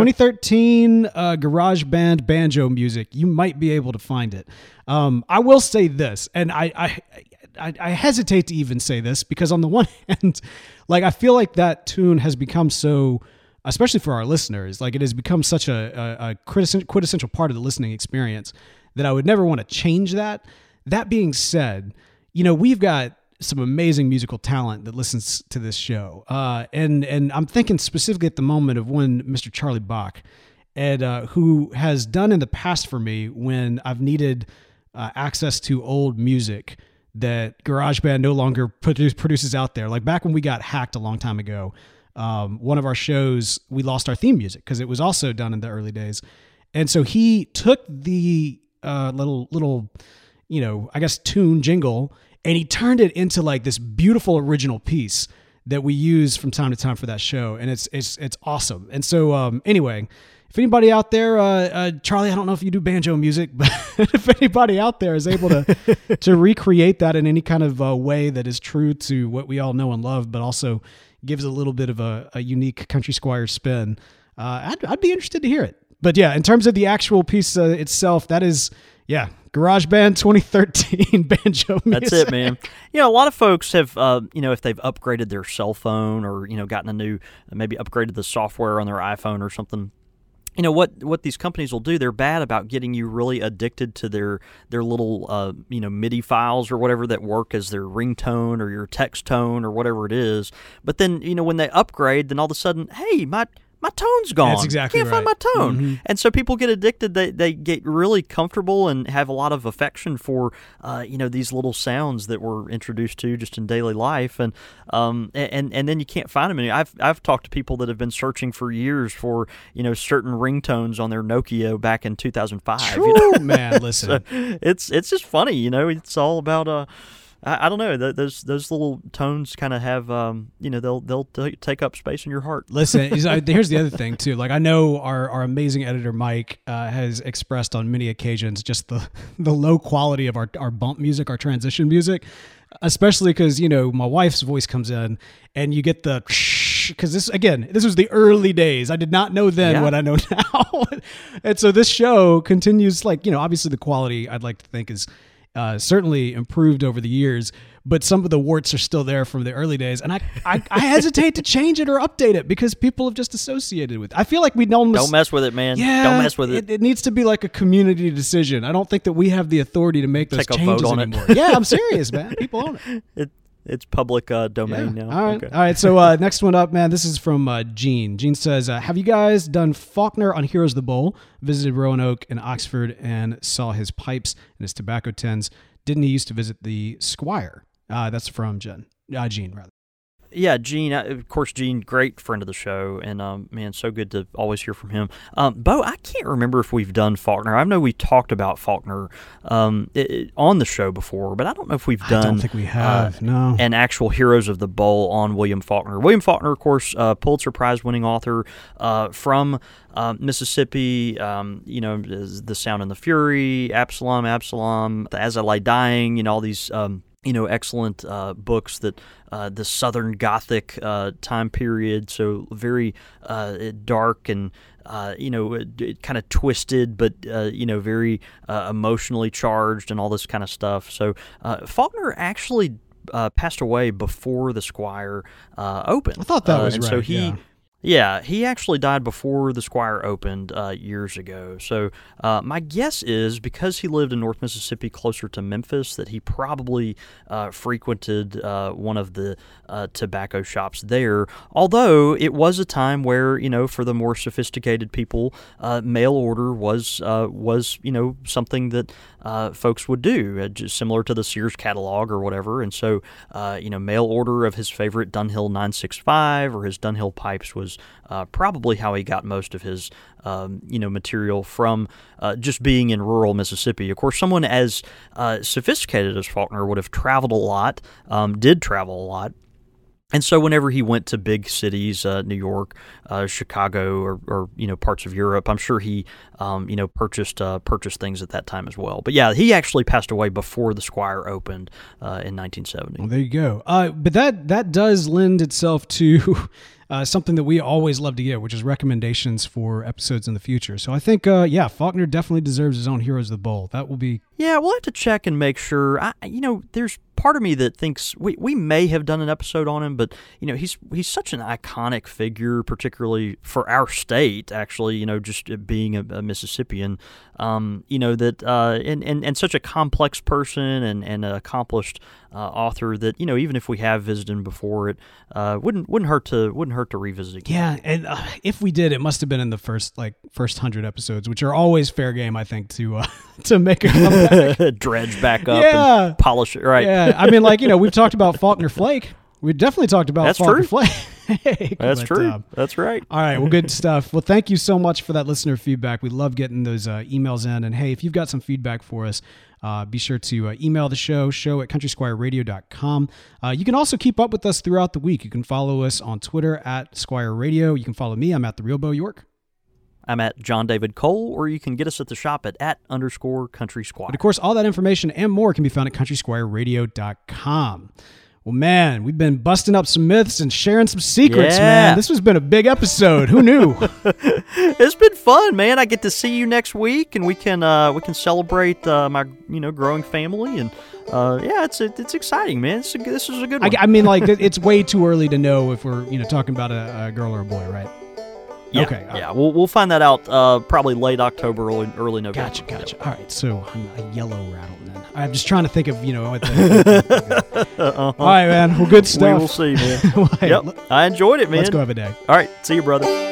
2013 garage band banjo music, you might be able to find it. I will say this, and I hesitate to even say this because on the one hand, like I feel like that tune has become so, especially for our listeners, like it has become such a quintessential part of the listening experience that I would never want to change that. That being said, we've got some amazing musical talent that listens to this show. And I'm thinking specifically at the moment of one Mr. Charlie Bach, and who has done in the past for me when I've needed access to old music that GarageBand no longer produces out there. Like back when we got hacked a long time ago, one of our shows, we lost our theme music because it was also done in the early days. And so he took the little, I guess tune jingle, and he turned it into like this beautiful original piece that we use from time to time for that show. And it's awesome. And so, anyway, if anybody out there, Charlie, I don't know if you do banjo music, but if anybody out there is able to recreate that in any kind of way that is true to what we all know and love, but also gives a little bit of a unique Country Squire spin, I'd be interested to hear it. But yeah, in terms of the actual piece itself, that is, GarageBand 2013 banjo music. That's it, man. A lot of folks have, if they've upgraded their cell phone or, gotten a new, maybe upgraded the software on their iPhone or something. What these companies will do, they're bad about getting you really addicted to their little, MIDI files or whatever that work as their ringtone or your text tone or whatever it is. But then, when they upgrade, then all of a sudden, hey, my tone's gone. That's exactly Can't right. find my tone. Mm-hmm. And so people get addicted. They get really comfortable and have a lot of affection for, these little sounds that we're introduced to just in daily life. And then you can't find them. I've talked to people that have been searching for years for, certain ringtones on their Nokia back in 2005. True, man. Listen. So it's just funny. It's all about, I don't know. Those little tones kind of have, they'll take up space in your heart. Listen, here's the other thing too. Like I know our amazing editor Mike has expressed on many occasions just the low quality of our bump music, our transition music, especially because my wife's voice comes in and you get the because this was the early days. I did not know then what I know now, and so this show continues. Like obviously the quality I'd like to think is certainly improved over the years, but some of the warts are still there from the early days, and I hesitate to change it or update it because people have just associated with it. I feel like we don't mess with it, man. Yeah, don't mess with it. It needs to be like a community decision. I don't think that we have the authority to make those changes anymore. Yeah, I'm serious, man. People own it. It's public domain now. All right. Okay. All right. So next one up, man, this is from Gene. Gene says, have you guys done Faulkner on Heroes of the Bowl? Visited Roanoke and Oxford and saw his pipes and his tobacco tins. Didn't he used to visit the Squire? That's from Gene, rather. Yeah, Gene, of course, Gene, great friend of the show, and man, so good to always hear from him. Bo, I can't remember if we've done Faulkner. I know we talked about Faulkner on the show before, but I don't know if we've done. I don't think we have. No. An actual Heroes of the Bowl on William Faulkner. William Faulkner, of course, Pulitzer Prize-winning author from Mississippi. The Sound and the Fury, Absalom, As I Lay Dying. All these. Excellent books that the Southern Gothic time period, so very dark and kind of twisted, but very emotionally charged and all this kind of stuff. So Faulkner actually passed away before the Squire opened. I thought that was and right. So he actually died before the Squire opened years ago. So my guess is because he lived in North Mississippi closer to Memphis that he probably frequented one of the tobacco shops there. Although it was a time where, for the more sophisticated people, mail order was something that folks would do, just similar to the Sears catalog or whatever. And so, mail order of his favorite Dunhill 965 or his Dunhill pipes was probably how he got most of his, material from just being in rural Mississippi. Of course, someone as sophisticated as Faulkner would have traveled a lot, did travel a lot. And so whenever he went to big cities, New York, Chicago, or parts of Europe, I'm sure he purchased things at that time as well. But yeah, he actually passed away before the Squire opened in 1970. Well, there you go. But that does lend itself to something that we always love to get, which is recommendations for episodes in the future. So I think, Faulkner definitely deserves his own Heroes of the Bowl. That will be... Yeah, we'll have to check and make sure. There's part of me that thinks we may have done an episode on him, but he's such an iconic figure, particularly for our state. Actually, just being a Mississippian, and such a complex person and an accomplished author that even if we have visited him before, it wouldn't hurt to revisit again. Yeah, and if we did, it must have been in the first 100 episodes, which are always fair game, I think, to make a comeback. Dredge back up and polish it, right? Yeah, I mean, we've talked about Faulkner Flake. We definitely talked about Faulkner Flake. Hey, that's true. That's right. All right, well, good stuff. Well, thank you so much for that listener feedback. We love getting those emails in. And hey, if you've got some feedback for us, be sure to email the show at countrysquireradio.com. You can also keep up with us throughout the week. You can follow us on Twitter at Squire Radio. You can follow me. I'm at The Real Bo York. I'm at John David Cole, or you can get us at the shop at @_Country Squire. But of course, all that information and more can be found at countrysquireradio.com. Well, man, we've been busting up some myths and sharing some secrets, man. This has been a big episode. Who knew? It's been fun, man. I get to see you next week, and we can celebrate my growing family, and it's exciting, man. This is a good one. I mean, it's way too early to know if we're talking about a girl or a boy, right? Yeah, okay. Yeah, we'll find that out probably late October, early November. Gotcha. All right, so I'm a yellow rattle then. I'm just trying to think of what the. All right, man. Well, good stuff. We will see, man. Yep, I enjoyed it, man. Let's go have a day. All right, see you, brother.